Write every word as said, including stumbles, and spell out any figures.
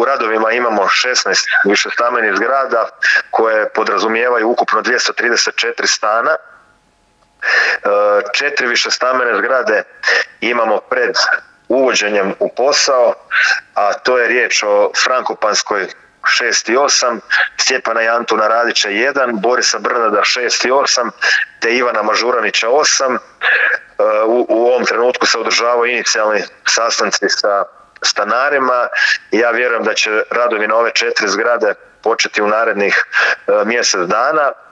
radovima imamo šesnaest višestambenih zgrada koje podrazumijevaju ukupno dvjesto trideset četiri stana. Četiri višestambene zgrade imamo pred uvođenjem u posao, a to je riječ o Frankopanskoj šest i osam, Stjepana i Antuna Radića jedan, Borisa Brnada šest i osam, te Ivana Mažuranića osam. U, u ovom trenutku se održavaju inicijalni sastanci sa stanarima i ja vjerujem da će radovi na ove četiri zgrade početi u narednih mjesec dana.